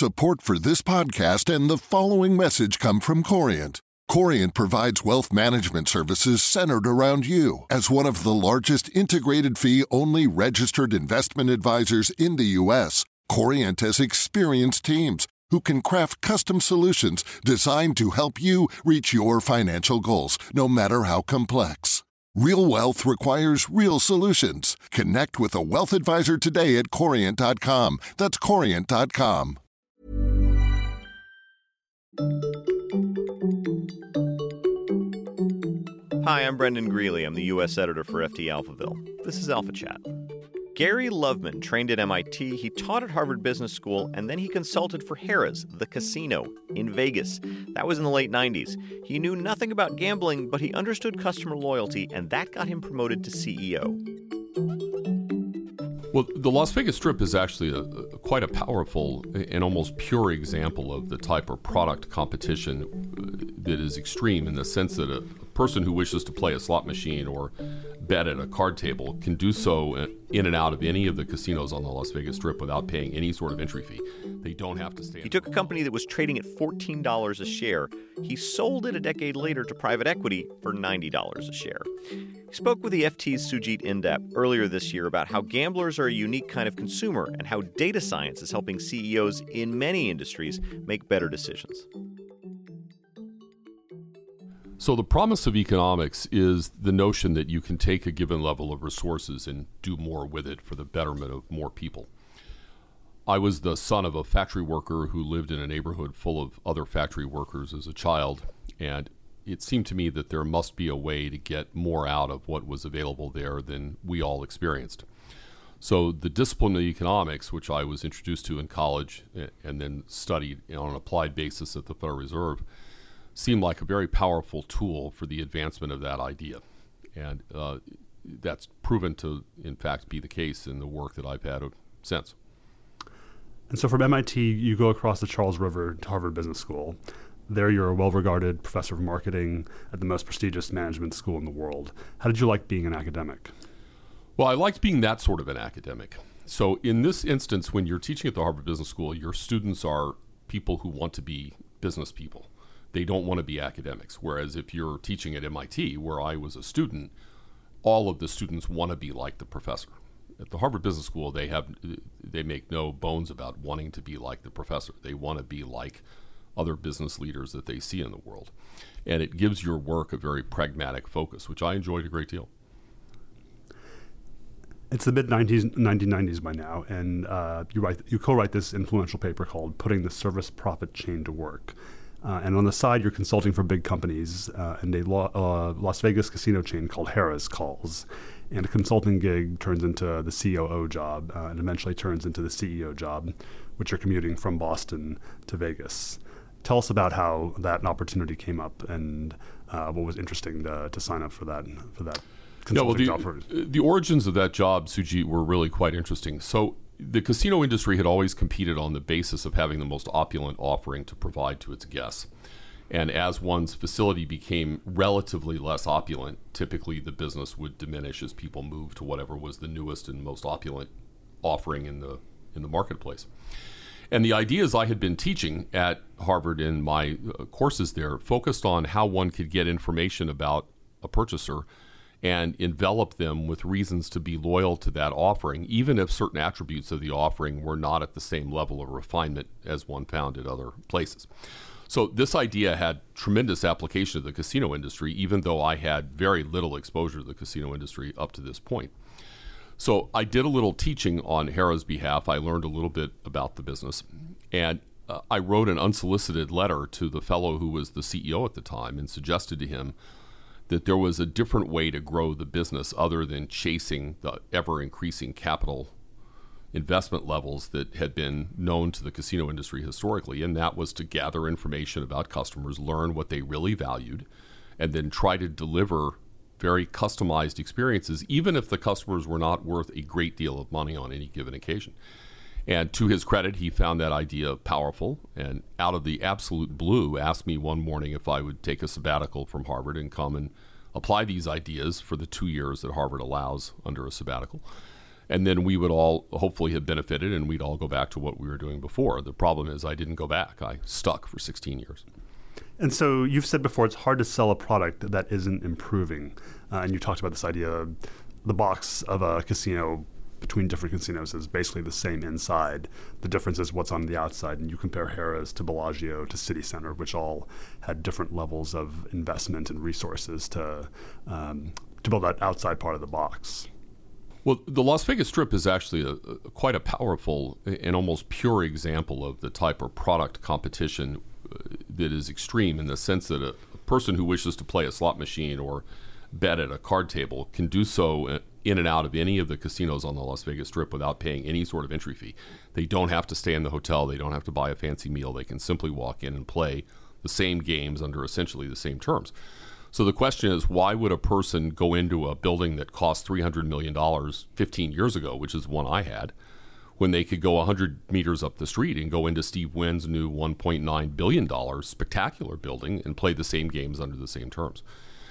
Support for this podcast and the following message come from Corient. Corient provides wealth management services centered around you. As one of the largest integrated fee-only registered investment advisors in the U.S., Corient has experienced teams who can craft custom solutions designed to help you reach your financial goals, no matter how complex. Real wealth requires real solutions. Connect with a wealth advisor today at Corient.com. That's Corient.com. Hi, I'm Brendan Greeley. I'm the U.S. editor for FT Alphaville. This is Alpha Chat. Gary Loveman trained at MIT, he taught at Harvard Business School, and then he consulted for Harrah's, the casino, in Vegas. That was in the late 90s. He knew nothing about gambling, but he understood customer loyalty, and that got him promoted to CEO. Well, the Las Vegas Strip is actually quite a powerful and almost pure example of the type of product competition that is extreme, in the sense that a person who wishes to play a slot machine or bet at a card table can do so in and out of any of the casinos on the Las Vegas Strip without paying any sort of entry fee. They don't have to stay. He took a company that was trading at $14 a share. He sold it a decade later to private equity for $90 a share. He spoke with the FT's Sujit Indap earlier this year about how gamblers are a unique kind of consumer and how data science is helping CEOs in many industries make better decisions. So the promise of economics is the notion that you can take a given level of resources and do more with it for the betterment of more people. I was the son of a factory worker who lived in a neighborhood full of other factory workers as a child, and it seemed to me that there must be a way to get more out of what was available there than we all experienced. So the discipline of economics, which I was introduced to in college and then studied on an applied basis at the Federal Reserve, seemed like a very powerful tool for the advancement of that idea. And that's proven to, in fact, be the case in the work that I've had since. And so from MIT, you go across the Charles River to Harvard Business School. There you're a well-regarded professor of marketing at the most prestigious management school in the world. How did you like being an academic? Well, I liked being that sort of an academic. So in this instance, when you're teaching at the Harvard Business School, your students are people who want to be business people. They don't want to be academics. Whereas if you're teaching at MIT, where I was a student, all of the students want to be like the professor. At the Harvard Business School, they make no bones about wanting to be like the professor. They want to be like other business leaders that they see in the world. And it gives your work a very pragmatic focus, which I enjoyed a great deal. It's the mid-1990s by now, and you co-write this influential paper called Putting the Service Profit Chain to Work. And on the side, you're consulting for big companies, and a Las Vegas casino chain called Harrah's calls. And a consulting gig turns into the COO job, and eventually turns into the CEO job, which you're commuting from Boston to Vegas. Tell us about how that opportunity came up and what was interesting to sign up for that consulting job. The origins of that job, Sujit, were really quite interesting. So the casino industry had always competed on the basis of having the most opulent offering to provide to its guests. And as one's facility became relatively less opulent, typically the business would diminish as people moved to whatever was the newest and most opulent offering in the marketplace. And the ideas I had been teaching at Harvard in my courses there focused on how one could get information about a purchaser and envelop them with reasons to be loyal to that offering, even if certain attributes of the offering were not at the same level of refinement as one found at other places. So this idea had tremendous application to the casino industry, even though I had very little exposure to the casino industry up to this point. So I did a little teaching on Harrah's behalf. I learned a little bit about the business, and I wrote an unsolicited letter to the fellow who was the CEO at the time and suggested to him that there was a different way to grow the business other than chasing the ever-increasing capital investment levels that had been known to the casino industry historically, and that was to gather information about customers, learn what they really valued, and then try to deliver very customized experiences, even if the customers were not worth a great deal of money on any given occasion. And to his credit, he found that idea powerful, and out of the absolute blue asked me one morning if I would take a sabbatical from Harvard and come and apply these ideas for the 2 years that Harvard allows under a sabbatical. And then we would all hopefully have benefited, and we'd all go back to what we were doing before. The problem is I didn't go back. I stuck for 16 years. And so you've said before it's hard to sell a product that isn't improving. And you talked about this idea, the box of a casino between different casinos is basically the same inside. The difference is what's on the outside. And you compare Harrah's to Bellagio to City Center, which all had different levels of investment and resources to build that outside part of the box. Well, the Las Vegas Strip is actually quite a powerful and almost pure example of the type of product competition that is extreme, in the sense that a person who wishes to play a slot machine or bet at a card table can do so in and out of any of the casinos on the Las Vegas Strip without paying any sort of entry fee. They don't have to stay in the hotel. They don't have to buy a fancy meal. They can simply walk in and play the same games under essentially the same terms. So the question is, why would a person go into a building that cost $300 million 15 years ago, which is one I had, when they could go 100 meters up the street and go into Steve Wynn's new $1.9 billion spectacular building and play the same games under the same terms?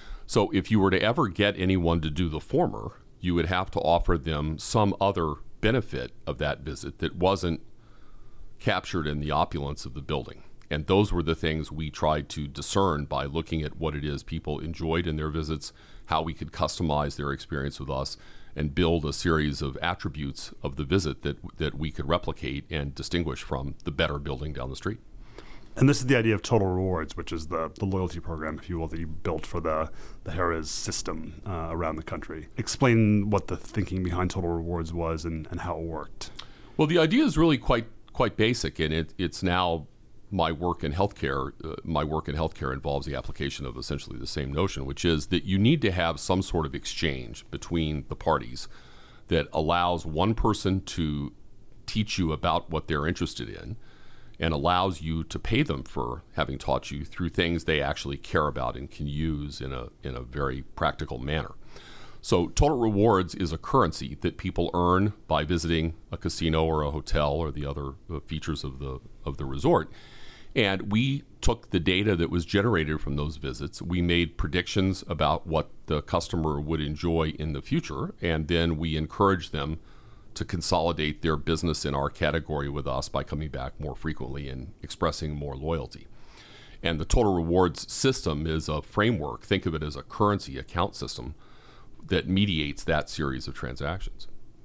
So if you were to ever get anyone to do the former, you would have to offer them some other benefit of that visit that wasn't captured in the opulence of the building. And those were the things we tried to discern by looking at what it is people enjoyed in their visits, how we could customize their experience with us, and build a series of attributes of the visit that we could replicate and distinguish from the better building down the street. And this is the idea of Total Rewards, which is the loyalty program, if you will, that you built for the Harrah's system around the country. Explain what the thinking behind Total Rewards was and how it worked. Well, the idea is really quite basic, and it's now my work in healthcare. My work in healthcare involves the application of essentially the same notion, which is that you need to have some sort of exchange between the parties that allows one person to teach you about what they're interested in and allows you to pay them for having taught you through things they actually care about and can use in a very practical manner. So Total Rewards is a currency that people earn by visiting a casino or a hotel or the other features of the resort. And we took the data that was generated from those visits. We made predictions about what the customer would enjoy in the future, and then we encouraged them to consolidate their business in our category with us by coming back more frequently and expressing more loyalty. And the Total Rewards system is a framework. Think of it as a currency account system that mediates that series of transactions.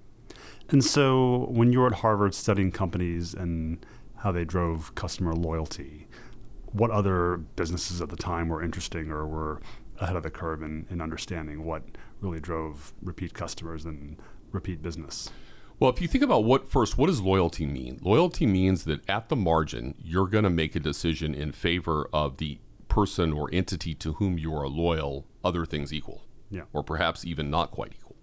And so when you were at Harvard studying companies and how they drove customer loyalty, what other businesses at the time were interesting or were ahead of the curve in understanding what really drove repeat customers and repeat business? Well, if you think about what does loyalty mean? Loyalty means that at the margin, you're going to make a decision in favor of the person or entity to whom you are loyal, other things equal, or perhaps even not quite equal.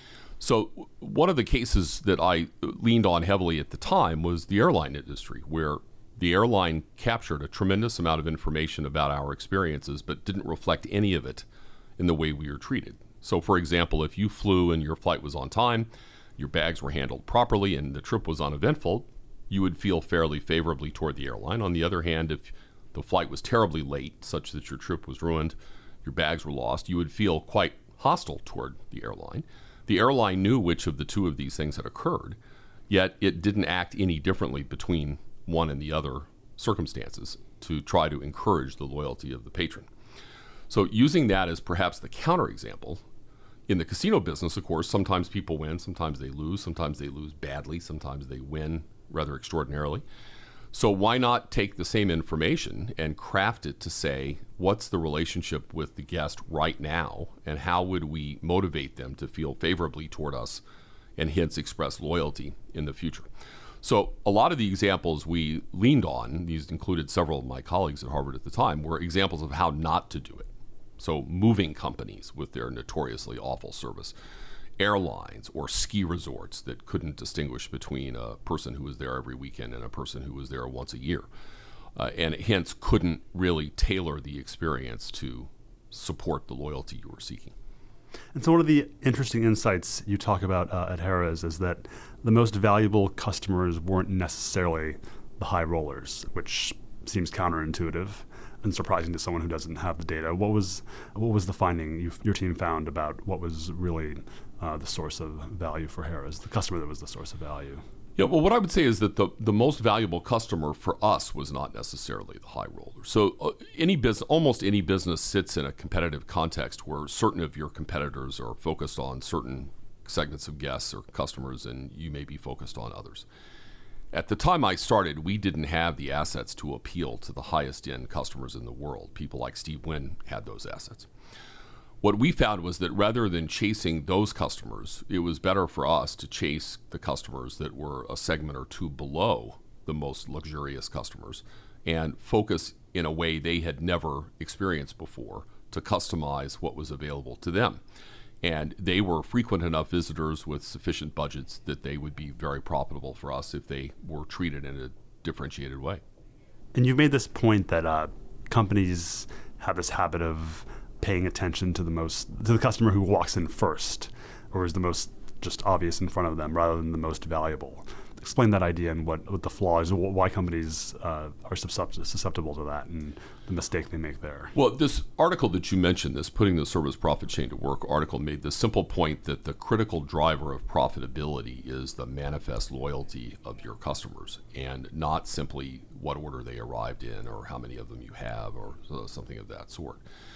So one of the cases that I leaned on heavily at the time was the airline industry, where the airline captured a tremendous amount of information about our experiences, but didn't reflect any of it in the way we were treated. So, for example, if you flew and your flight was on time, your bags were handled properly, and the trip was uneventful, you would feel fairly favorably toward the airline. On the other hand, if the flight was terribly late, such that your trip was ruined, your bags were lost, you would feel quite hostile toward the airline. The airline knew which of the two of these things had occurred, yet it didn't act any differently between one and the other circumstances to try to encourage the loyalty of the patron. So using that as perhaps the counterexample, in the casino business, of course, sometimes people win, sometimes they lose badly, sometimes they win rather extraordinarily. So why not take the same information and craft it to say, what's the relationship with the guest right now, and how would we motivate them to feel favorably toward us and hence express loyalty in the future? So a lot of the examples we leaned on, these included several of my colleagues at Harvard at the time, were examples of how not to do it. So moving companies with their notoriously awful service, airlines or ski resorts that couldn't distinguish between a person who was there every weekend and a person who was there once a year, and hence couldn't really tailor the experience to support the loyalty you were seeking. And so one of the interesting insights you talk about at Harrah's is that the most valuable customers weren't necessarily the high rollers, which seems counterintuitive and surprising to someone who doesn't have the data. What was the finding your team found about what was really the source of value for Harrah's, the customer that was the source of value? Yeah, well, what I would say is that the most valuable customer for us was not necessarily the high roller. So almost any business sits in a competitive context where certain of your competitors are focused on certain segments of guests or customers, and you may be focused on others. At the time I started, we didn't have the assets to appeal to the highest end customers in the world. People like Steve Wynn had those assets. What we found was that rather than chasing those customers, it was better for us to chase the customers that were a segment or two below the most luxurious customers and focus in a way they had never experienced before to customize what was available to them. And they were frequent enough visitors with sufficient budgets that they would be very profitable for us if they were treated in a differentiated way. And you've made this point that companies have this habit of paying attention to the customer who walks in first, or is the most just obvious in front of them, rather than the most valuable. Explain that idea and what the flaw is, why companies are susceptible to that, and the mistake they make there. Well, this article that you mentioned, this Putting the Service Profit Chain to Work article, made the simple point that the critical driver of profitability is the manifest loyalty of your customers, and not simply what order they arrived in or how many of them you have or something of that sort.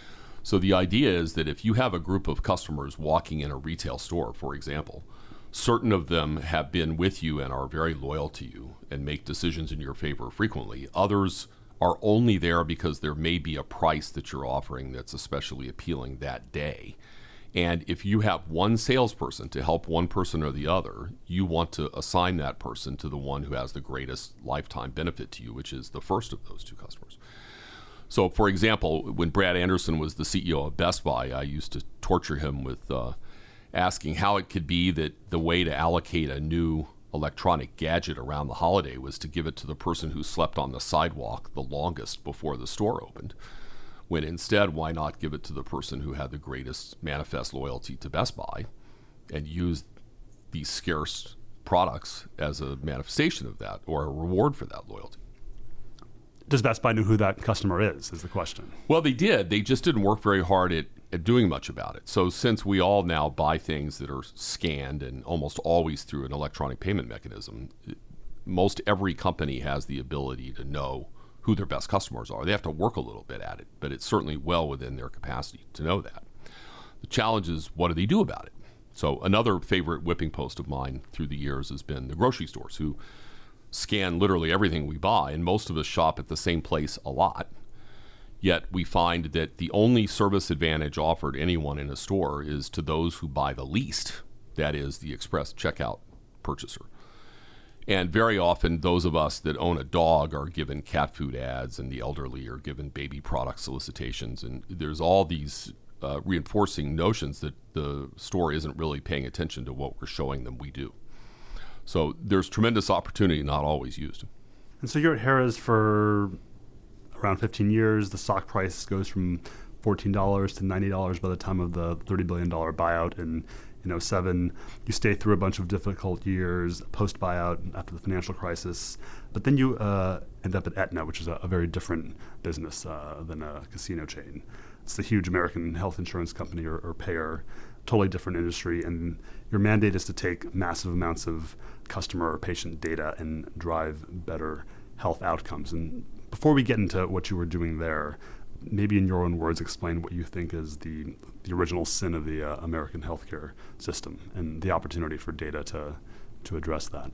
So the idea is that if you have a group of customers walking in a retail store, for example, certain of them have been with you and are very loyal to you and make decisions in your favor frequently. Others are only there because there may be a price that you're offering that's especially appealing that day. And if you have one salesperson to help one person or the other, you want to assign that person to the one who has the greatest lifetime benefit to you, which is the first of those two customers. So, for example, when Brad Anderson was the CEO of Best Buy, I used to torture him with asking how it could be that the way to allocate a new electronic gadget around the holiday was to give it to the person who slept on the sidewalk the longest before the store opened, when instead, why not give it to the person who had the greatest manifest loyalty to Best Buy and use these scarce products as a manifestation of that or a reward for that loyalty? Does Best Buy know who that customer is the question. Well, they did. They just didn't work very hard at doing much about it. So since we all now buy things that are scanned and almost always through an electronic payment mechanism, most every company has the ability to know who their best customers are. They have to work a little bit at it, but it's certainly well within their capacity to know that. The challenge is, what do they do about it? So another favorite whipping post of mine through the years has been the grocery stores, who scan literally everything we buy, and most of us shop at the same place a lot. Yet we find that the only service advantage offered anyone in a store is to those who buy the least, that is, the express checkout purchaser. And very often, those of us that own a dog are given cat food ads, and the elderly are given baby product solicitations. And there's all these reinforcing notions that the store isn't really paying attention to what we're showing them we do. So there's tremendous opportunity not always used. And so you're at Harrah's for around 15 years. The stock price goes from $14 to $90 by the time of the $30 billion buyout in 2007. You stay through a bunch of difficult years post-buyout after the financial crisis. But then you end up at Aetna, which is a very different business than a casino chain. It's the huge American health insurance company or payer, totally different industry. And your mandate is to take massive amounts of customer or patient data and drive better health outcomes. And before we get into what you were doing there, maybe in your own words, explain what you think is the original sin of the American healthcare system and the opportunity for data to address that.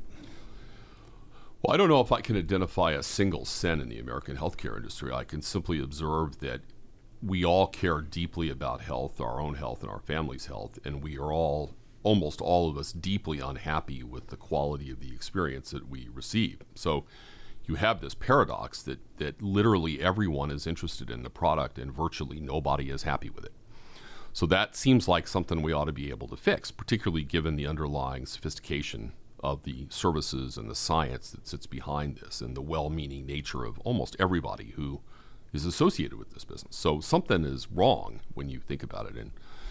Well, I don't know if I can identify a single sin in the American healthcare industry. I can simply observe that we all care deeply about health, our own health and our family's health, and we are almost all of us, deeply unhappy with the quality of the experience that we receive. So you have this paradox that literally everyone is interested in the product and virtually nobody is happy with it. So that seems like something we ought to be able to fix, particularly given the underlying sophistication of the services and the science that sits behind this and the well-meaning nature of almost everybody who is associated with this business. So something is wrong when you think about it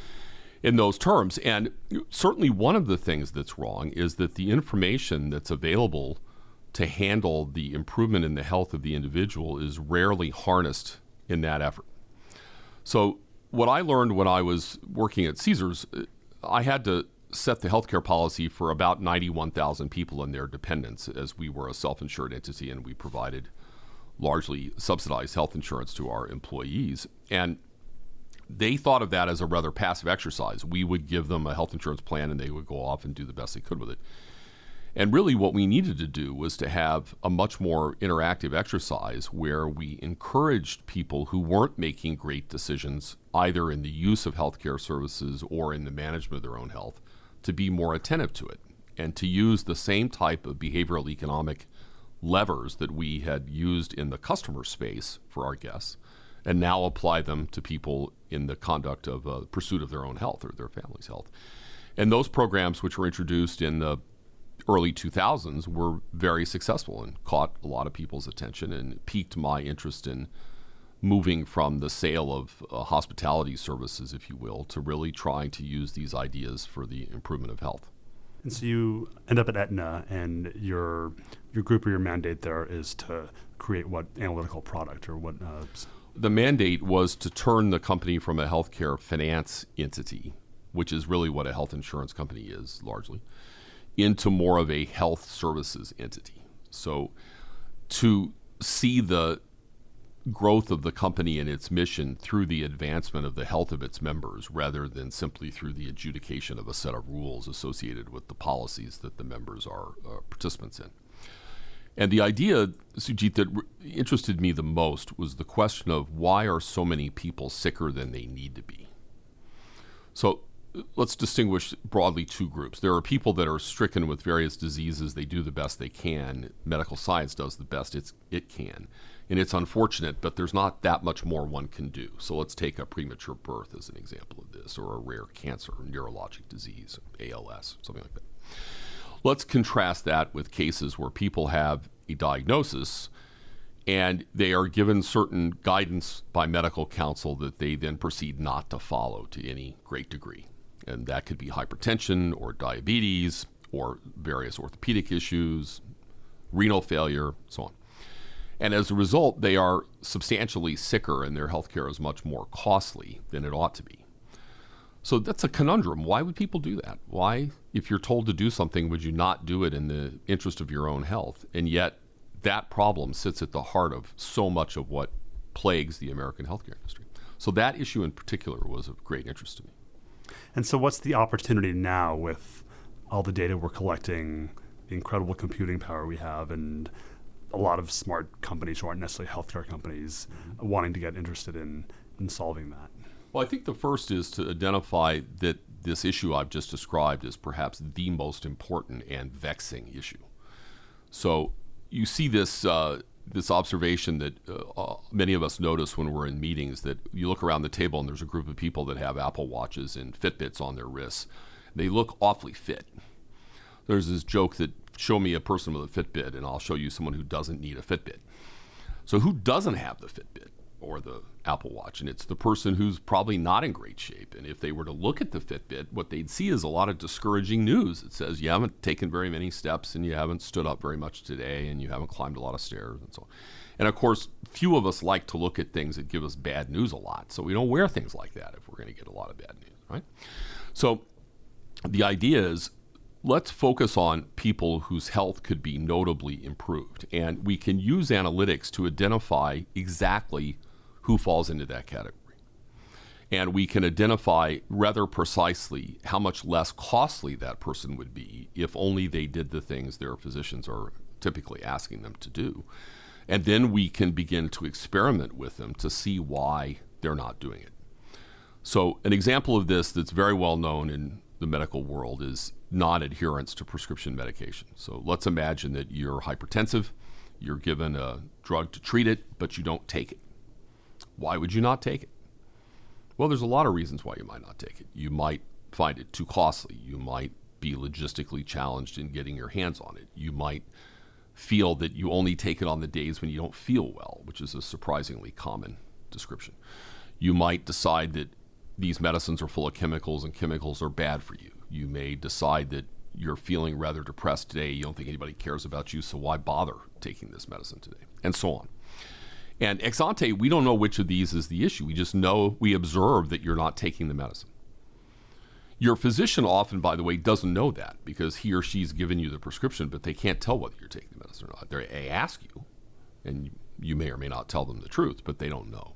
in those terms. And certainly one of the things that's wrong is that the information that's available to handle the improvement in the health of the individual is rarely harnessed in that effort. So what I learned when I was working at Caesars, I had to set the healthcare policy for about 91,000 people and their dependents, as we were a self-insured entity and we provided largely subsidized health insurance to our employees. And they thought of that as a rather passive exercise. We would give them a health insurance plan and they would go off and do the best they could with it. And really what we needed to do was to have a much more interactive exercise where we encouraged people who weren't making great decisions either in the use of healthcare services or in the management of their own health to be more attentive to it and to use the same type of behavioral economic levers that we had used in the customer space for our guests and now apply them to people in the conduct of pursuit of their own health or their family's health. And those programs, which were introduced in the early 2000s, were very successful and caught a lot of people's attention and piqued my interest in moving from the sale of hospitality services, if you will, to really trying to use these ideas for the improvement of health. And so you end up at Aetna, and your group or your mandate there is to create what analytical product or what? The mandate was to turn the company from a healthcare finance entity, which is really what a health insurance company is largely, into more of a health services entity. So to see the growth of the company and its mission through the advancement of the health of its members rather than simply through the adjudication of a set of rules associated with the policies that the members are participants in. And the idea, Sujit, that interested me the most was the question of why are so many people sicker than they need to be? So let's distinguish broadly two groups. There are people that are stricken with various diseases. They do the best they can. Medical science does the best it can. And it's unfortunate, but there's not that much more one can do. So let's take a premature birth as an example of this, or a rare cancer, or neurologic disease, ALS, something like that. Let's contrast that with cases where people have a diagnosis and they are given certain guidance by medical counsel that they then proceed not to follow to any great degree. And that could be hypertension or diabetes or various orthopedic issues, renal failure, so on. And as a result, they are substantially sicker and their health care is much more costly than it ought to be. So that's a conundrum. Why would people do that? Why, if you're told to do something, would you not do it in the interest of your own health? And yet that problem sits at the heart of so much of what plagues the American healthcare industry. So that issue in particular was of great interest to me. And so what's the opportunity now with all the data we're collecting, the incredible computing power we have, and a lot of smart companies who aren't necessarily healthcare companies wanting to get interested in solving that? Well, I think the first is to identify that this issue I've just described is perhaps the most important and vexing issue. So you see this observation that many of us notice when we're in meetings, that you look around the table and there's a group of people that have Apple Watches and Fitbits on their wrists. They look awfully fit. There's this joke that show me a person with a Fitbit and I'll show you someone who doesn't need a Fitbit. So who doesn't have the Fitbit or the Apple Watch? And it's the person who's probably not in great shape. And if they were to look at the Fitbit, what they'd see is a lot of discouraging news. It says you haven't taken very many steps and you haven't stood up very much today and you haven't climbed a lot of stairs and so on. And of course, few of us like to look at things that give us bad news a lot. So we don't wear things like that if we're going to get a lot of bad news, right? So the idea is, let's focus on people whose health could be notably improved. And we can use analytics to identify exactly who falls into that category. And we can identify rather precisely how much less costly that person would be if only they did the things their physicians are typically asking them to do. And then we can begin to experiment with them to see why they're not doing it. So an example of this that's very well known in the medical world is non-adherence to prescription medication. So let's imagine that you're hypertensive, you're given a drug to treat it, but you don't take it. Why would you not take it? Well, there's a lot of reasons why you might not take it. You might find it too costly. You might be logistically challenged in getting your hands on it. You might feel that you only take it on the days when you don't feel well, which is a surprisingly common description. You might decide that these medicines are full of chemicals and chemicals are bad for you. You may decide that you're feeling rather depressed today. You don't think anybody cares about you, so why bother taking this medicine today? And so on. And ex ante, we don't know which of these is the issue. We just know, we observe that you're not taking the medicine. Your physician often, by the way, doesn't know that because he or she's given you the prescription, but they can't tell whether you're taking the medicine or not. They ask you, and you may or may not tell them the truth, but they don't know.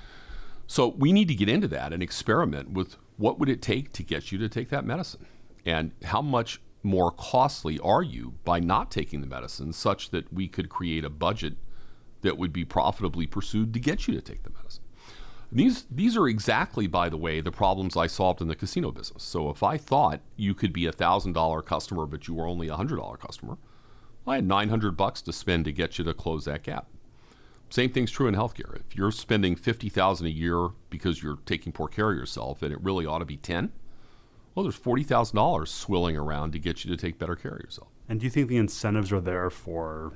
So we need to get into that and experiment with what would it take to get you to take that medicine, and how much more costly are you by not taking the medicine, such that we could create a budget that would be profitably pursued to get you to take the medicine. These are exactly, by the way, the problems I solved in the casino business. So if I thought you could be a $1,000 customer, but you were only a $100 customer, I had $900 to spend to get you to close that gap. Same thing's true in healthcare. If you're spending $50,000 a year because you're taking poor care of yourself, and it really ought to be $10,000, well, there's $40,000 swilling around to get you to take better care of yourself. And do you think the incentives are there for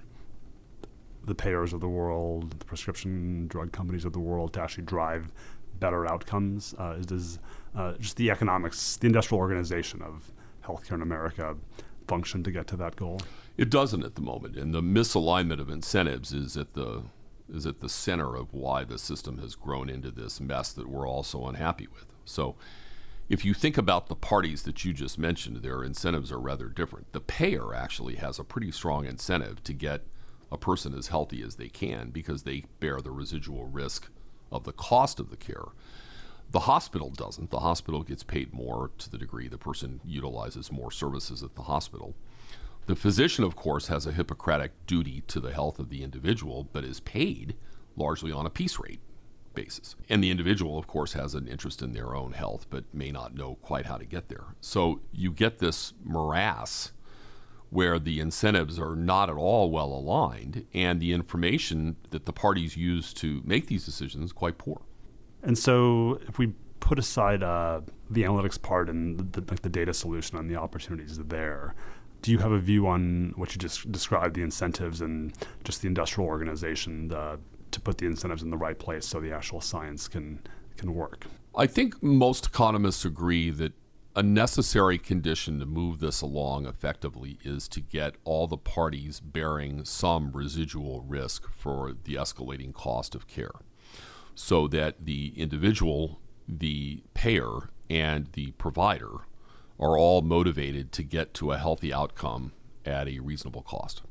the payers of the world, the prescription drug companies of the world, to actually drive better outcomes? Does just the economics, the industrial organization of healthcare in America function to get to that goal? It doesn't at the moment, and the misalignment of incentives is at the center of why the system has grown into this mess that we're all so unhappy with. So if you think about the parties that you just mentioned, their incentives are rather different. The payer actually has a pretty strong incentive to get a person as healthy as they can because they bear the residual risk of the cost of the care. The hospital doesn't. The hospital gets paid more to the degree the person utilizes more services at the hospital. The physician, of course, has a Hippocratic duty to the health of the individual, but is paid largely on a piece rate basis. And the individual, of course, has an interest in their own health, but may not know quite how to get there. So you get this morass where the incentives are not at all well aligned, and the information that the parties use to make these decisions is quite poor. And so if we put aside the analytics part and the data solution and the opportunities there, do you have a view on what you just described, the incentives and just the industrial organization to put the incentives in the right place so the actual science can work? I think most economists agree that a necessary condition to move this along effectively is to get all the parties bearing some residual risk for the escalating cost of care, so that the individual, the payer, and the provider are all motivated to get to a healthy outcome at a reasonable cost.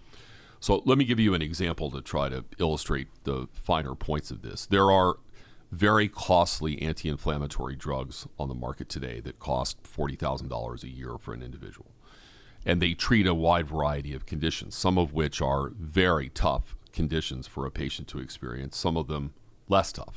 So let me give you an example to try to illustrate the finer points of this. There are very costly anti-inflammatory drugs on the market today that cost $40,000 a year for an individual. And they treat a wide variety of conditions, some of which are very tough conditions for a patient to experience, some of them less tough.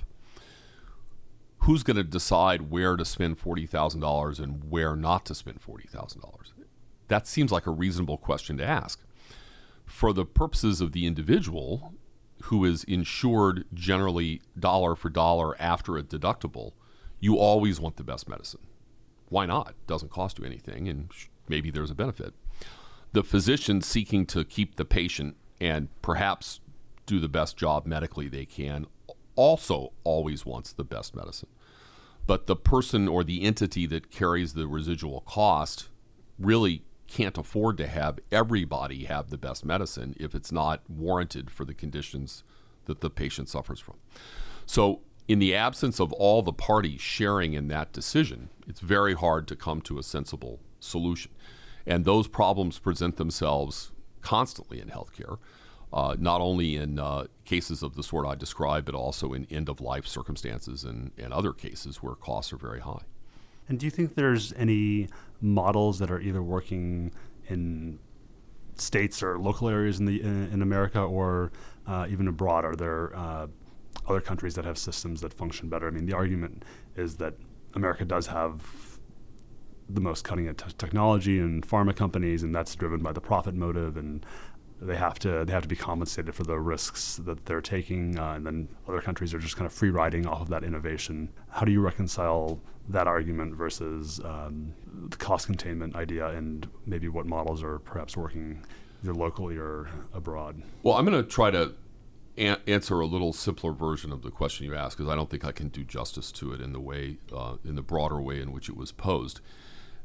Who's going to decide where to spend $40,000 and where not to spend $40,000? That seems like a reasonable question to ask. For the purposes of the individual, who is insured generally dollar for dollar after a deductible, you always want the best medicine. Why not? It doesn't cost you anything, and maybe there's a benefit. The physician seeking to keep the patient and perhaps do the best job medically they can also always wants the best medicine. But the person or the entity that carries the residual cost really can't afford to have everybody have the best medicine if it's not warranted for the conditions that the patient suffers from. So in the absence of all the parties sharing in that decision, it's very hard to come to a sensible solution. And those problems present themselves constantly in healthcare, not only in cases of the sort I described, but also in end-of-life circumstances and other cases where costs are very high. And do you think there's any models that are either working in states or local areas in America or even abroad? Are there other countries that have systems that function better? I mean, the argument is that America does have the most cutting-edge technology and pharma companies, and that's driven by the profit motive, and they have to be compensated for the risks that they're taking, and then other countries are just kind of free riding off of that innovation. How do you reconcile that argument versus the cost containment idea, and maybe what models are perhaps working either locally or abroad? Well, I'm going to try to answer a little simpler version of the question you asked, because I don't think I can do justice to it in the broader way in which it was posed.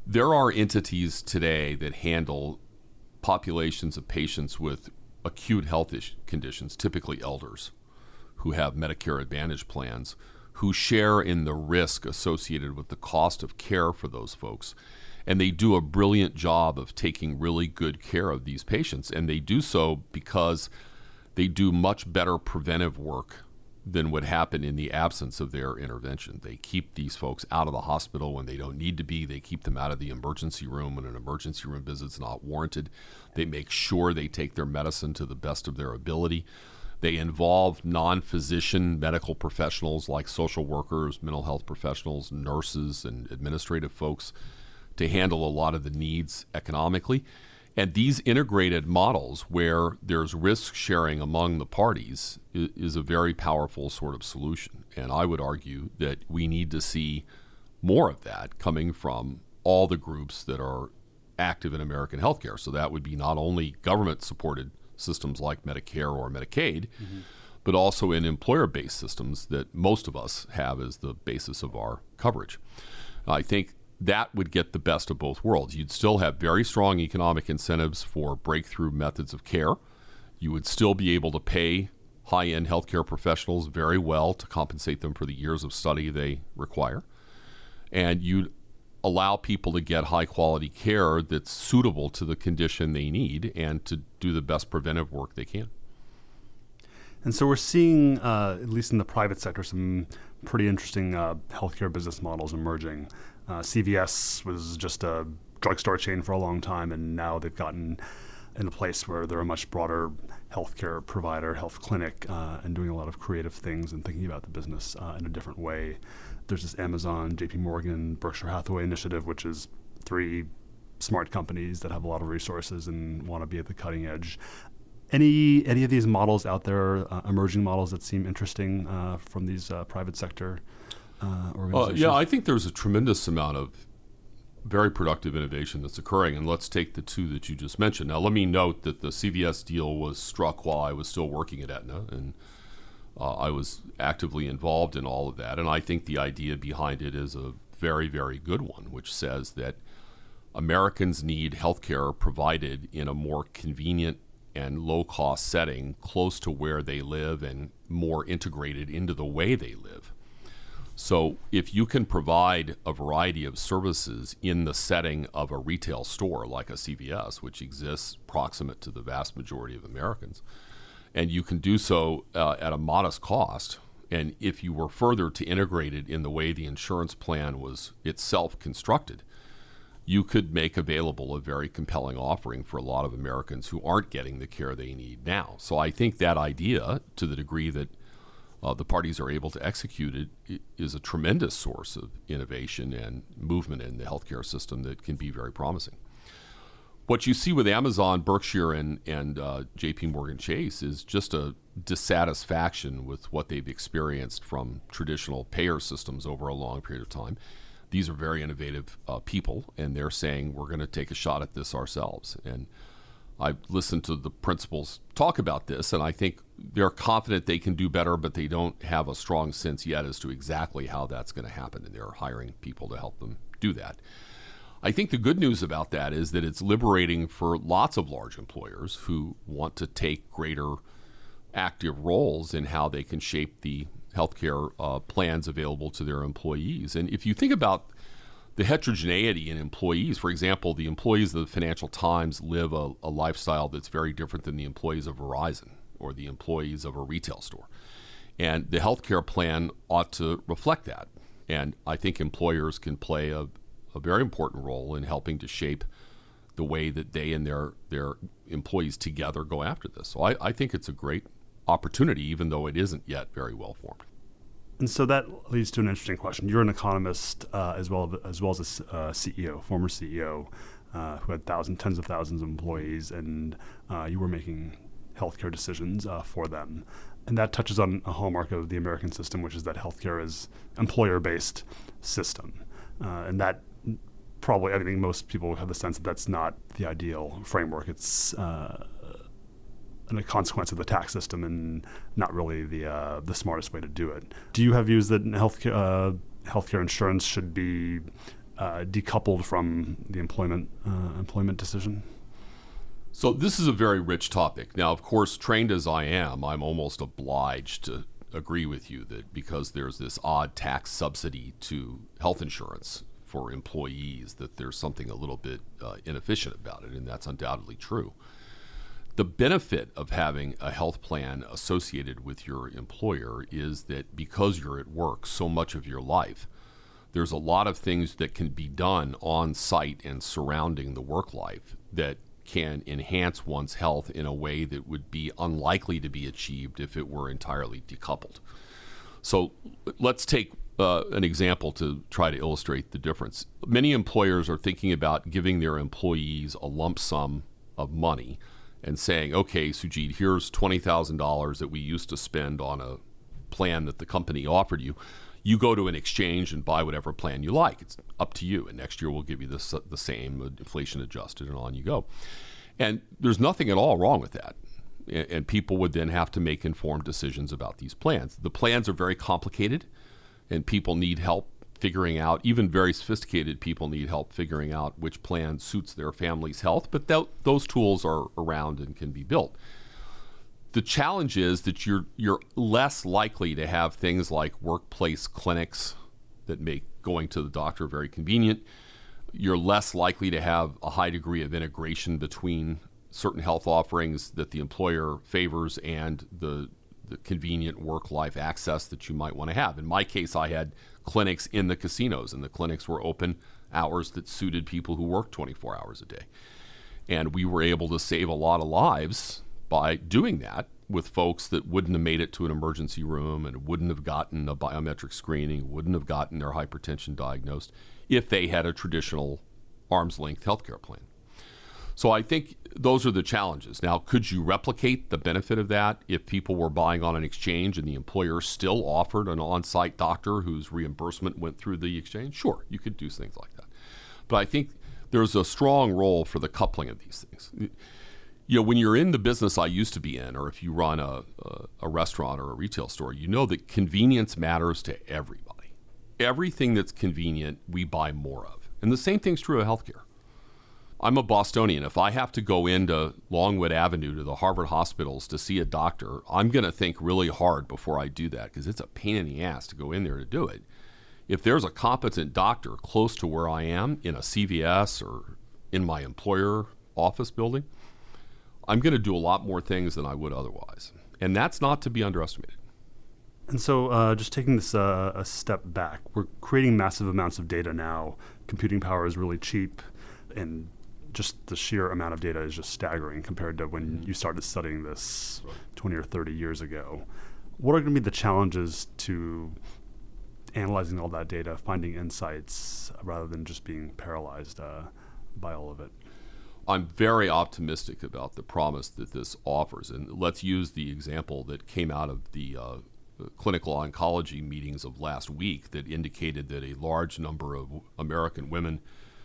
There are entities today that handle populations of patients with acute health conditions, typically elders, who have Medicare Advantage plans, who share in the risk associated with the cost of care for those folks. And they do a brilliant job of taking really good care of these patients. And they do so because they do much better preventive work than would happen in the absence of their intervention. They keep these folks out of the hospital when they don't need to be. They keep them out of the emergency room when an emergency room visit's not warranted. They make sure they take their medicine to the best of their ability. They involve non-physician medical professionals like social workers, mental health professionals, nurses, and administrative folks to handle a lot of the needs economically. And these integrated models where there's risk sharing among the parties is a very powerful sort of solution. And I would argue that we need to see more of that coming from all the groups that are active in American healthcare. So that would be not only government-supported systems like Medicare or Medicaid, but also in employer-based systems that most of us have as the basis of our coverage. I think that would get the best of both worlds. You'd still have very strong economic incentives for breakthrough methods of care. You would still be able to pay high-end healthcare professionals very well to compensate them for the years of study they require. And you'd allow people to get high-quality care that's suitable to the condition they need and to do the best preventive work they can. And so we're seeing, at least in the private sector, some pretty interesting healthcare business models emerging. CVS was just a drugstore chain for a long time, and now they've gotten in a place where they're a much broader healthcare provider, health clinic, and doing a lot of creative things and thinking about the business in a different way. There's this Amazon, JP Morgan, Berkshire Hathaway initiative, which is 3 smart companies that have a lot of resources and want to be at the cutting edge. Any of these models out there, emerging models that seem interesting from these private sector organizations? Yeah, I think there's a tremendous amount of very productive innovation that's occurring. And let's take the 2 that you just mentioned. Now, let me note that the CVS deal was struck while I was still working at Aetna, and I was actively involved in all of that. And I think the idea behind it is a very, very good one, which says that Americans need healthcare provided in a more convenient and low-cost setting close to where they live and more integrated into the way they live. So if you can provide a variety of services in the setting of a retail store like a CVS, which exists proximate to the vast majority of Americans, and you can do so at a modest cost, and if you were further to integrate it in the way the insurance plan was itself constructed, you could make available a very compelling offering for a lot of Americans who aren't getting the care they need now. So I think that idea, to the degree that the parties are able to execute it, is a tremendous source of innovation and movement in the healthcare system that can be very promising. What you see with Amazon, Berkshire, and J.P. Morgan Chase is just a dissatisfaction with what they've experienced from traditional payer systems over a long period of time. These are very innovative people, and they're saying, we're going to take a shot at this ourselves. And I've listened to the principals talk about this, and I think they're confident they can do better, but they don't have a strong sense yet as to exactly how that's going to happen, and they're hiring people to help them do that. I think the good news about that is that it's liberating for lots of large employers who want to take greater active roles in how they can shape the healthcare plans available to their employees. And if you think about the heterogeneity in employees, for example, the employees of the Financial Times live a lifestyle that's very different than the employees of Verizon or the employees of a retail store. And the healthcare plan ought to reflect that. And I think employers can play a very important role in helping to shape the way that they and their employees together go after this. So I think it's a great opportunity, even though it isn't yet very well formed. And so that leads to an interesting question. You're an economist as well as a CEO, former CEO, who had tens of thousands of employees, and you were making healthcare decisions for them. And that touches on a hallmark of the American system, which is that healthcare is employer-based system. And that probably, I think most people have the sense that that's not the ideal framework. It's a consequence of the tax system and not really the smartest way to do it. Do you have views that healthcare insurance should be decoupled from the employment decision? So this is a very rich topic. Now, of course, trained as I am, I'm almost obliged to agree with you that because there's this odd tax subsidy to health insurance for employees, that there's something a little bit inefficient about it, and that's undoubtedly true. The benefit of having a health plan associated with your employer is that because you're at work so much of your life, there's a lot of things that can be done on site and surrounding the work life that can enhance one's health in a way that would be unlikely to be achieved if it were entirely decoupled. So let's take an example to try to illustrate the difference. Many employers are thinking about giving their employees a lump sum of money and saying, okay, Sujit, here's $20,000 that we used to spend on a plan that the company offered you. You go to an exchange and buy whatever plan you like. It's up to you. And next year we'll give you the same, inflation adjusted, and on you go. And there's nothing at all wrong with that. And people would then have to make informed decisions about these plans. The plans are very complicated, and people need help figuring out, even very sophisticated people need help figuring out which plan suits their family's health. But those tools are around and can be built. The challenge is that you're less likely to have things like workplace clinics that make going to the doctor very convenient. You're less likely to have a high degree of integration between certain health offerings that the employer favors and the convenient work-life access that you might want to have. In my case, I had clinics in the casinos, and the clinics were open hours that suited people who worked 24 hours a day. And we were able to save a lot of lives by doing that with folks that wouldn't have made it to an emergency room and wouldn't have gotten a biometric screening, wouldn't have gotten their hypertension diagnosed if they had a traditional arm's length healthcare plan. So I think those are the challenges. Now, could you replicate the benefit of that if people were buying on an exchange and the employer still offered an on-site doctor whose reimbursement went through the exchange? Sure, you could do things like that. But I think there's a strong role for the coupling of these things. You know, when you're in the business I used to be in, or if you run a restaurant or a retail store, you know that convenience matters to everybody. Everything that's convenient, we buy more of. And the same thing's true of healthcare. I'm a Bostonian. If I have to go into Longwood Avenue to the Harvard hospitals to see a doctor, I'm going to think really hard before I do that because it's a pain in the ass to go in there to do it. If there's a competent doctor close to where I am in a CVS or in my employer office building, I'm going to do a lot more things than I would otherwise. And that's not to be underestimated. And so just taking this a step back, we're creating massive amounts of data now. Computing power is really cheap, and just the sheer amount of data is just staggering compared to when you started studying this 20 or 30 years ago. What are going to be the challenges to analyzing all that data, finding insights, rather than just being paralyzed by all of it? I'm very optimistic about the promise that this offers. And let's use the example that came out of the clinical oncology meetings of last week that indicated that a large number of American women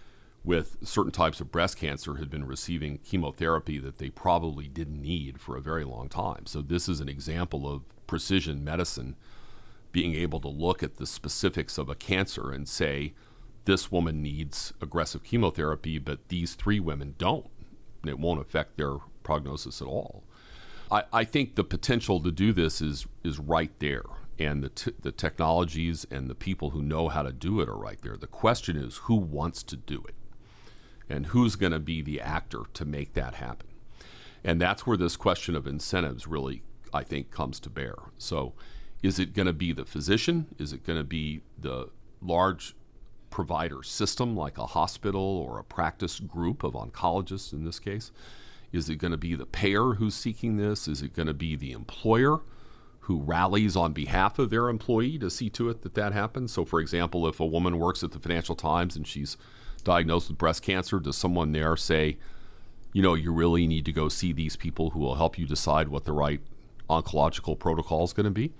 with certain types of breast cancer had been receiving chemotherapy that they probably didn't need for a very long time. So this is an example of precision medicine being able to look at the specifics of a cancer and say, this woman needs aggressive chemotherapy, but these 3 women don't. And it won't affect their prognosis at all. I think the potential to do this is right there. And the technologies and the people who know how to do it are right there. The question is, who wants to do it? And who's going to be the actor to make that happen? And that's where this question of incentives really, I think, comes to bear. So is it going to be the physician? Is it going to be the large provider system like a hospital or a practice group of oncologists in this case? Is it going to be the payer who's seeking this? Is it going to be the employer who rallies on behalf of their employee to see to it that that happens? So, for example, if a woman works at the Financial Times and she's diagnosed with breast cancer, does someone there say, you know, you really need to go see these people who will help you decide what the right oncological protocol is going to be?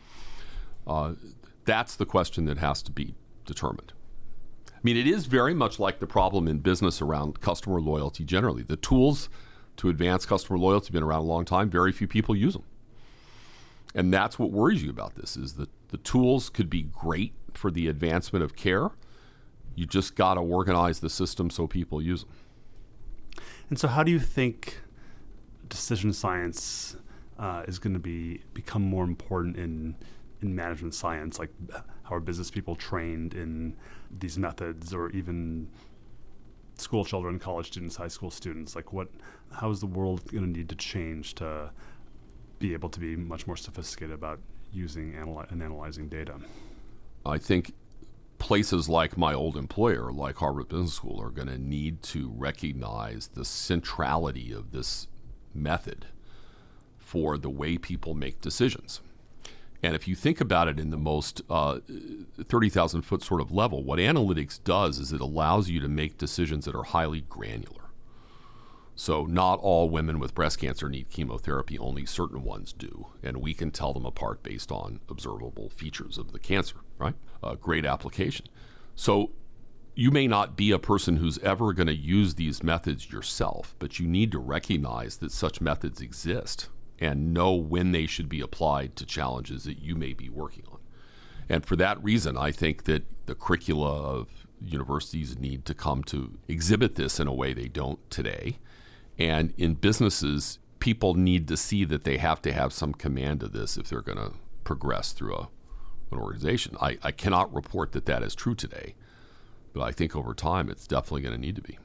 That's the question that has to be determined. I mean, it is very much like the problem in business around customer loyalty generally. The tools to advance customer loyalty have been around a long time. Very few people use them. And that's what worries you about this, is that the tools could be great for the advancement of care, You just got to organize the system so people use them. And so how do you think decision science is going to become more important in management science? Like, how are business people trained in these methods, or even school children, college students, high school students? Like, how is the world going to need to change to be able to be much more sophisticated about using and analyzing data? I think places like my old employer, like Harvard Business School, are going to need to recognize the centrality of this method for the way people make decisions. And if you think about it in the most 30,000 foot sort of level, what analytics does is it allows you to make decisions that are highly granular. So not all women with breast cancer need chemotherapy, only certain ones do. And we can tell them apart based on observable features of the cancer, right? Great application. So you may not be a person who's ever going to use these methods yourself, but you need to recognize that such methods exist and know when they should be applied to challenges that you may be working on. And for that reason, I think that the curricula of universities need to come to exhibit this in a way they don't today. And in businesses, people need to see that they have to have some command of this if they're going to progress through an organization. I cannot report that that is true today, but I think over time it's definitely going to need to be.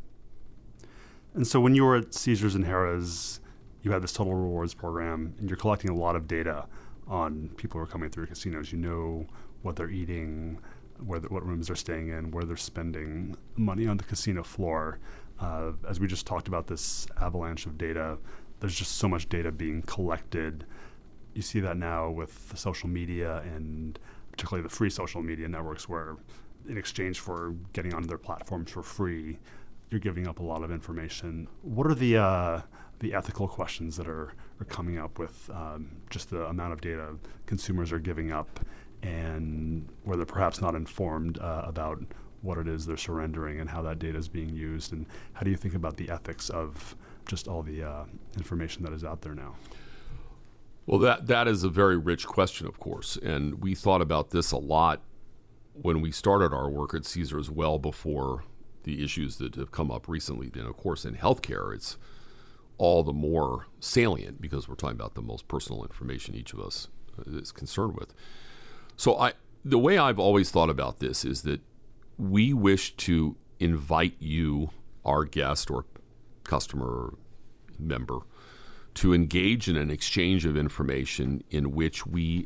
And so when you were at Caesars and Harrah's, you had this total rewards program, and you're collecting a lot of data on people who are coming through casinos. You know what they're eating, what rooms they're staying in, where they're spending money on the casino floor. As we just talked about, this avalanche of data, there's just so much data being collected. You see that now with the social media, and particularly the free social media networks, where in exchange for getting onto their platforms for free, you're giving up a lot of information. What are the ethical questions that are coming up with just the amount of data consumers are giving up, and where they're perhaps not informed about what it is they're surrendering and how that data is being used? And how do you think about the ethics of just all the information that is out there now? Well, that is a very rich question, of course. And we thought about this a lot when we started our work at Caesars, well before the issues that have come up recently. And of course, in healthcare, it's all the more salient because we're talking about the most personal information each of us is concerned with. So the way I've always thought about this is that we wish to invite you, our guest or customer or member, to engage in an exchange of information in which we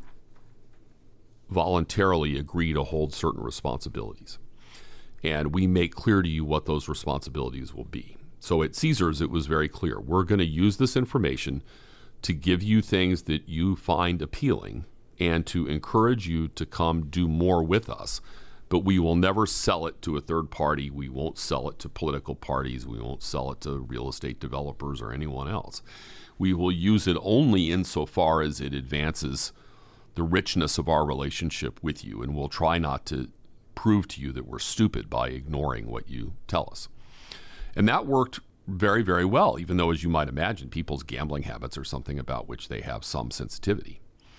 voluntarily agree to hold certain responsibilities. And we make clear to you what those responsibilities will be. So at Caesars, it was very clear. We're going to use this information to give you things that you find appealing and to encourage you to come do more with us. But we will never sell it to a third party. We won't sell it to political parties. We won't sell it to real estate developers or anyone else. We will use it only insofar as it advances the richness of our relationship with you, and we'll try not to prove to you that we're stupid by ignoring what you tell us. And that worked very, very well, even though, as you might imagine, people's gambling habits are something about which they have some sensitivity.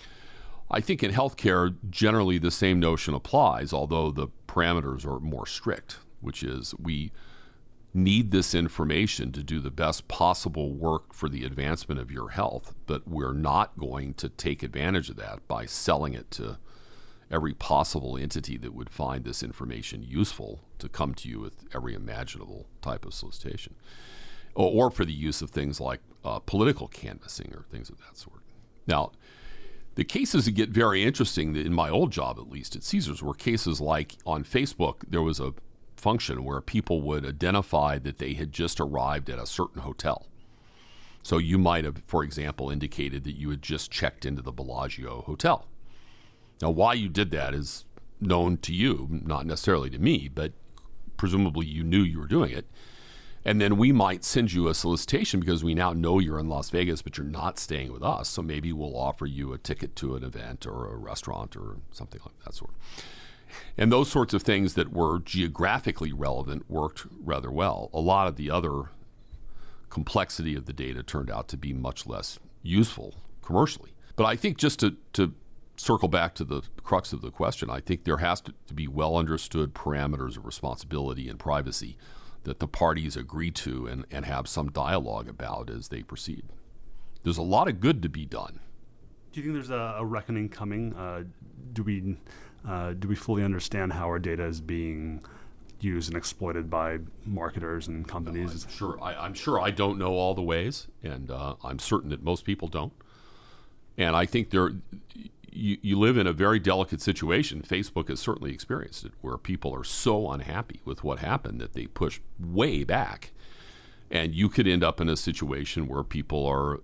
I think in healthcare, generally the same notion applies, although the parameters are more strict, which is we need this information to do the best possible work for the advancement of your health, but we're not going to take advantage of that by selling it to every possible entity that would find this information useful to come to you with every imaginable type of solicitation, or for the use of things like political canvassing or things of that sort. Now, the cases that get very interesting, in my old job at least at Caesars, were cases like on Facebook, there was a function where people would identify that they had just arrived at a certain hotel. So you might have, for example, indicated that you had just checked into the Bellagio Hotel. Now, why you did that is known to you, not necessarily to me, but presumably you knew you were doing it. And then we might send you a solicitation because we now know you're in Las Vegas, but you're not staying with us. So maybe we'll offer you a ticket to an event or a restaurant or something like that sort. And those sorts of things that were geographically relevant worked rather well. A lot of the other complexity of the data turned out to be much less useful commercially. But I think just to circle back to the crux of the question. I think there has to be well understood parameters of responsibility and privacy that the parties agree to and have some dialogue about as they proceed. There's a lot of good to be done. Do you think there's a reckoning coming? Do we fully understand how our data is being used and exploited by marketers and companies? I'm sure I don't know all the ways, and I'm certain that most people don't. And I think you live in a very delicate situation. Facebook has certainly experienced it, where people are so unhappy with what happened that they push way back. And you could end up in a situation where people are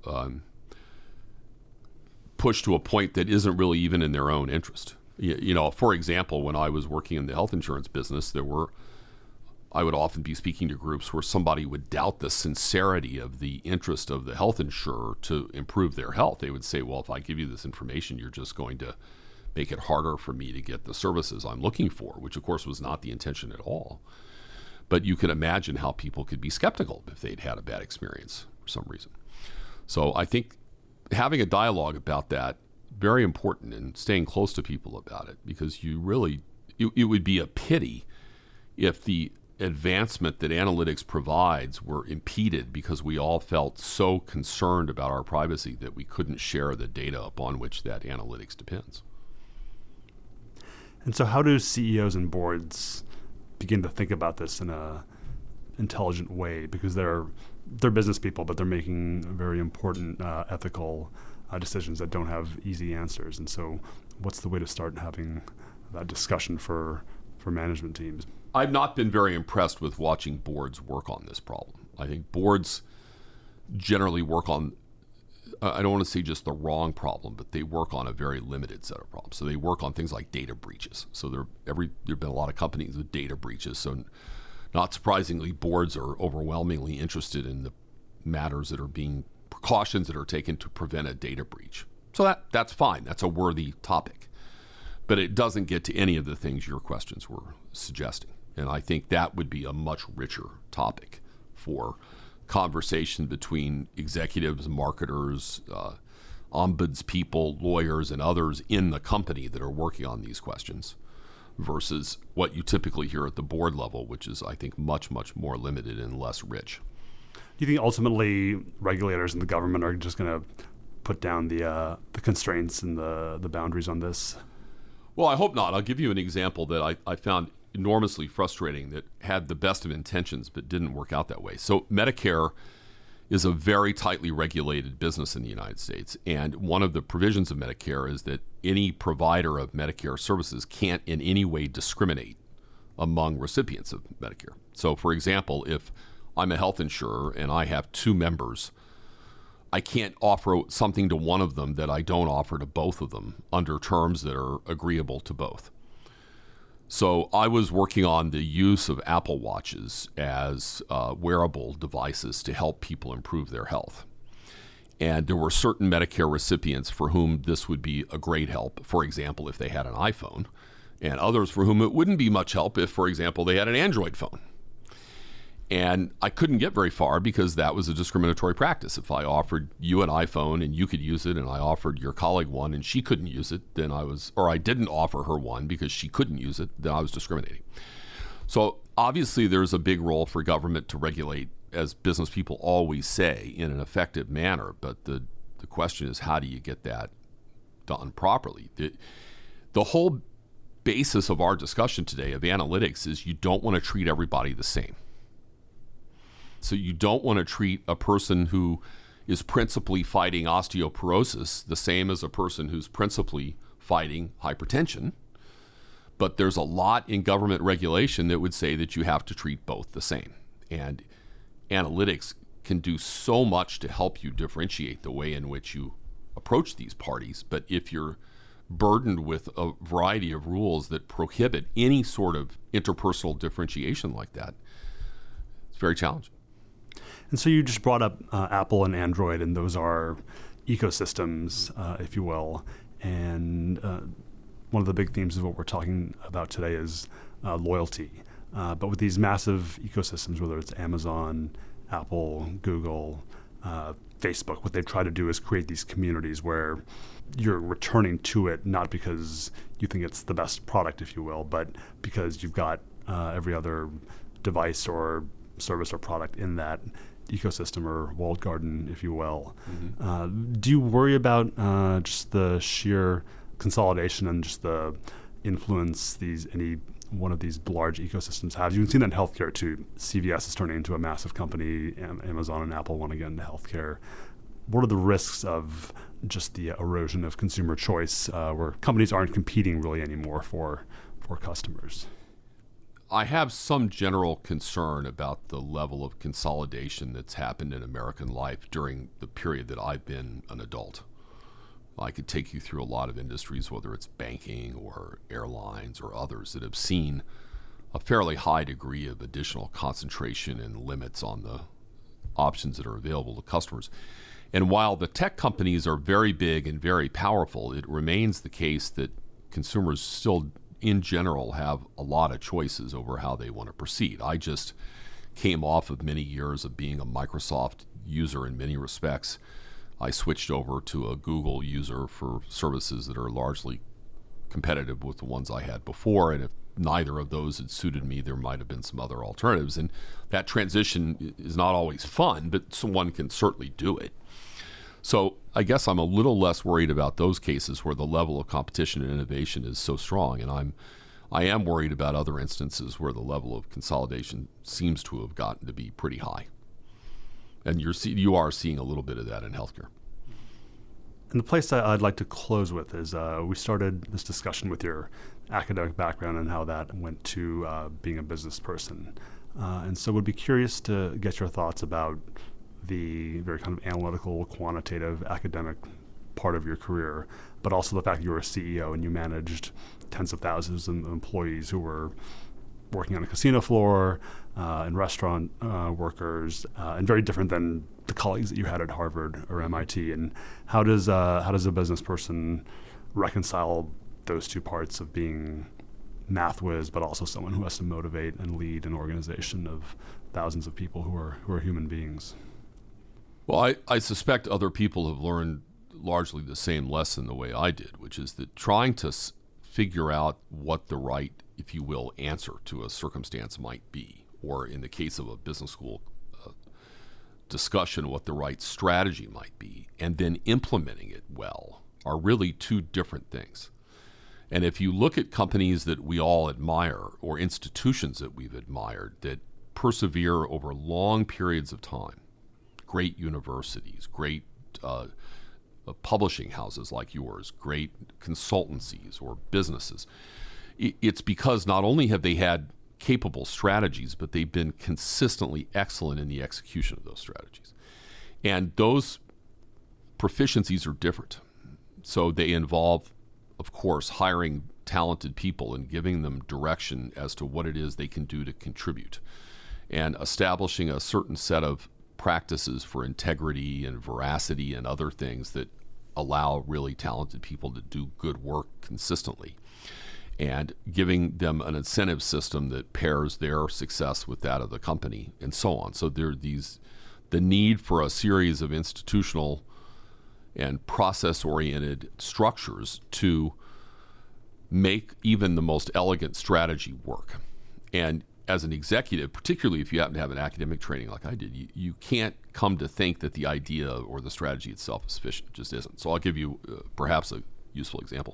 pushed to a point that isn't really even in their own interest. You know, for example, when I was working in the health insurance business, I would often be speaking to groups where somebody would doubt the sincerity of the interest of the health insurer to improve their health. They would say, well, if I give you this information, you're just going to make it harder for me to get the services I'm looking for, which of course was not the intention at all. But you can imagine how people could be skeptical if they'd had a bad experience for some reason. So I think having a dialogue about that, very important, and staying close to people about it, because it would be a pity if the advancement that analytics provides were impeded because we all felt so concerned about our privacy that we couldn't share the data upon which that analytics depends. And so how do CEOs and boards begin to think about this in a intelligent way? Because they're business people, but they're making very important ethical decisions that don't have easy answers. And so what's the way to start having that discussion for management teams? I've not been very impressed with watching boards work on this problem. I think boards generally work on, I don't want to say just the wrong problem, but they work on a very limited set of problems. So they work on things like data breaches. So there have been a lot of companies with data breaches. So not surprisingly, boards are overwhelmingly interested in the matters that are precautions that are taken to prevent a data breach. So that's fine. That's a worthy topic. But it doesn't get to any of the things your questions were suggesting. And I think that would be a much richer topic for conversation between executives, marketers, ombuds people, lawyers, and others in the company that are working on these questions versus what you typically hear at the board level, which is, I think, much, much more limited and less rich. Do you think ultimately regulators and the government are just going to put down the constraints and the boundaries on this? Well, I hope not. I'll give you an example that I found enormously frustrating that had the best of intentions but didn't work out that way. So Medicare is a very tightly regulated business in the United States, and one of the provisions of Medicare is that any provider of Medicare services can't in any way discriminate among recipients of Medicare. So, for example, if I'm a health insurer and I have two members, I can't offer something to one of them that I don't offer to both of them under terms that are agreeable to both. So I was working on the use of Apple Watches as wearable devices to help people improve their health. And there were certain Medicare recipients for whom this would be a great help, for example, if they had an iPhone, and others for whom it wouldn't be much help if, for example, they had an Android phone. And I couldn't get very far because that was a discriminatory practice. If I offered you an iPhone and you could use it, and I offered your colleague one and she couldn't use it, then I didn't offer her one because she couldn't use it, then I was discriminating. So obviously there's a big role for government to regulate, as business people always say, in an effective manner. But the question is, how do you get that done properly? The whole basis of our discussion today of analytics is you don't want to treat everybody the same. So you don't want to treat a person who is principally fighting osteoporosis the same as a person who's principally fighting hypertension. But there's a lot in government regulation that would say that you have to treat both the same. And analytics can do so much to help you differentiate the way in which you approach these parties. But if you're burdened with a variety of rules that prohibit any sort of interpersonal differentiation like that, it's very challenging. And so you just brought up Apple and Android, and those are ecosystems, if you will. And one of the big themes of what we're talking about today is loyalty. But with these massive ecosystems, whether it's Amazon, Apple, Google, Facebook, what they've tried to do is create these communities where you're returning to it not because you think it's the best product, if you will, but because you've got every other device or service or product in that ecosystem or walled garden, if you will. Mm-hmm. Do you worry about just the sheer consolidation and just the influence any one of these large ecosystems has? You can see that in healthcare too. CVS is turning into a massive company. Amazon and Apple want to get into healthcare. What are the risks of just the erosion of consumer choice, where companies aren't competing really anymore for customers? I have some general concern about the level of consolidation that's happened in American life during the period that I've been an adult. I could take you through a lot of industries, whether it's banking or airlines or others, that have seen a fairly high degree of additional concentration and limits on the options that are available to customers. And while the tech companies are very big and very powerful, it remains the case that consumers still, in general, have a lot of choices over how they want to proceed. I just came off of many years of being a Microsoft user in many respects. I switched over to a Google user for services that are largely competitive with the ones I had before, and if neither of those had suited me, there might have been some other alternatives. And that transition is not always fun, but someone can certainly do it. So I guess I'm a little less worried about those cases where the level of competition and innovation is so strong, and I am worried about other instances where the level of consolidation seems to have gotten to be pretty high. And you are seeing a little bit of that in healthcare. And the place that I'd like to close with is we started this discussion with your academic background and how that went to being a business person. And so would be curious to get your thoughts about the very kind of analytical, quantitative, academic part of your career, but also the fact that you were a CEO and you managed tens of thousands of employees who were working on a casino floor, and restaurant workers, and very different than the colleagues that you had at Harvard or MIT. And how does a business person reconcile those two parts of being math whiz, but also someone who has to motivate and lead an organization of thousands of people who are human beings? Well, I suspect other people have learned largely the same lesson the way I did, which is that trying to figure out what the right, if you will, answer to a circumstance might be, or in the case of a business school discussion, what the right strategy might be, and then implementing it well, are really two different things. And if you look at companies that we all admire, or institutions that we've admired that persevere over long periods of time, great universities, great publishing houses like yours, great consultancies or businesses, it's because not only have they had capable strategies, but they've been consistently excellent in the execution of those strategies. And those proficiencies are different. So they involve, of course, hiring talented people and giving them direction as to what it is they can do to contribute, and establishing a certain set of practices for integrity and veracity and other things that allow really talented people to do good work consistently, and giving them an incentive system that pairs their success with that of the company, and so on. So there are the need for a series of institutional and process-oriented structures to make even the most elegant strategy work. And as an executive, particularly if you happen to have an academic training like I did, you can't come to think that the idea or the strategy itself is sufficient. It just isn't. So I'll give you perhaps a useful example.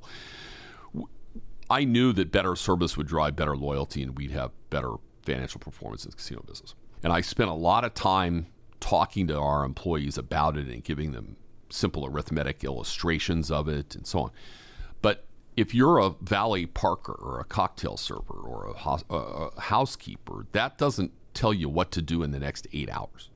I knew that better service would drive better loyalty and we'd have better financial performance in the casino business. And I spent a lot of time talking to our employees about it and giving them simple arithmetic illustrations of it and so on. But if you're a valet parker or a cocktail server or a housekeeper, that doesn't tell you what to do in the next 8 hours.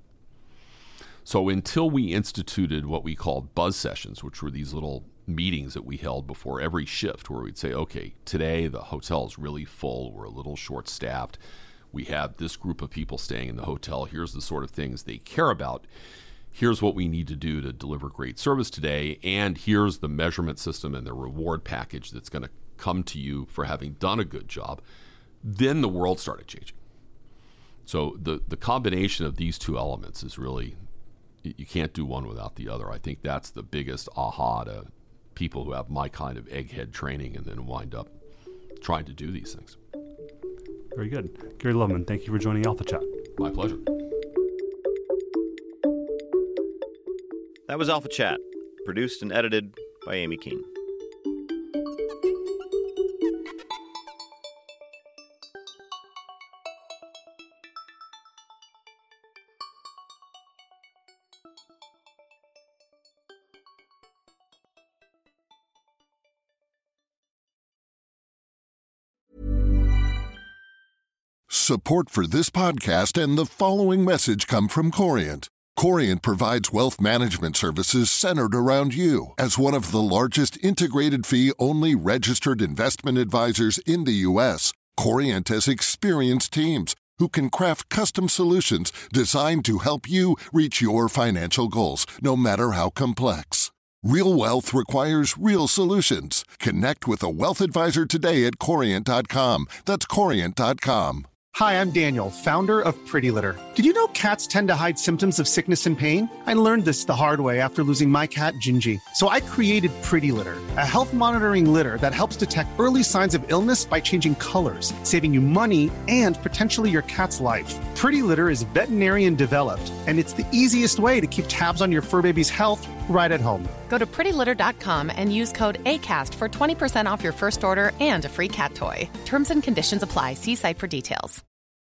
So until we instituted what we called buzz sessions, which were these little meetings that we held before every shift where we'd say, okay, today the hotel is really full, we're a little short-staffed, we have this group of people staying in the hotel, here's the sort of things they care about, here's what we need to do to deliver great service today, and here's the measurement system and the reward package that's going to come to you for having done a good job. Then the world started changing. So the combination of these two elements is really you can't do one without the other. I think that's the biggest aha to people who have my kind of egghead training and then wind up trying to do these things. Very good. Gary Loveman, thank you for joining Alpha Chat. My pleasure. That was Alpha Chat, produced and edited by Amy Keene. Support for this podcast and the following message come from Corient. Corient provides wealth management services centered around you. As one of the largest integrated fee-only registered investment advisors in the U.S., Corient has experienced teams who can craft custom solutions designed to help you reach your financial goals, no matter how complex. Real wealth requires real solutions. Connect with a wealth advisor today at Corient.com. That's Corient.com. Hi, I'm Daniel, founder of Pretty Litter. Did you know cats tend to hide symptoms of sickness and pain? I learned this the hard way after losing my cat, Gingy. So I created Pretty Litter, a health monitoring litter that helps detect early signs of illness by changing colors, saving you money and potentially your cat's life. Pretty Litter is veterinarian developed, and it's the easiest way to keep tabs on your fur baby's health right at home. Go to prettylitter.com and use code ACAST for 20% off your first order and a free cat toy. Terms and conditions apply. See site for details.